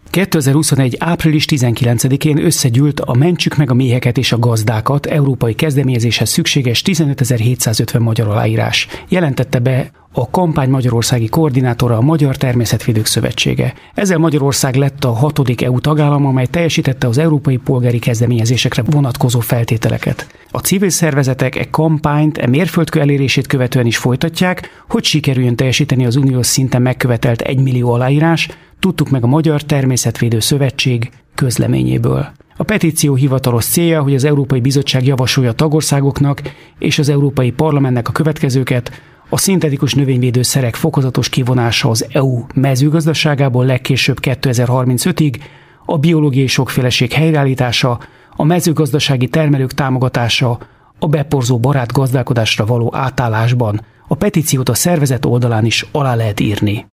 2021. április 19-én összegyűlt a Mentsük meg a méheket és a gazdákat európai kezdeményezéshez szükséges 15.750 magyar aláírás. Jelentette be a kampány magyarországi koordinátora, a Magyar Természetvédők Szövetsége. Ezzel Magyarország lett a 6. EU tagállam, amely teljesítette az európai polgári kezdeményezésekre vonatkozó feltételeket. A civil szervezetek kampányt mérföldkő elérését követően is folytatják, hogy sikerüljön teljesíteni az uniós szinten megkövetelt 1 millió aláírás, tudtuk meg a Magyar Természetvédő Szövetség közleményéből. A petíció hivatalos célja, hogy az Európai Bizottság javasolja a tagországoknak és az Európai Parlamentnek a következőket: a szintetikus növényvédőszerek fokozatos kivonása az EU mezőgazdaságából legkésőbb 2035-ig, a biológiai sokféleség helyreállítása, a mezőgazdasági termelők támogatása, a beporzó barát gazdálkodásra való átállásban. A petíciót a szervezet oldalán is alá lehet írni.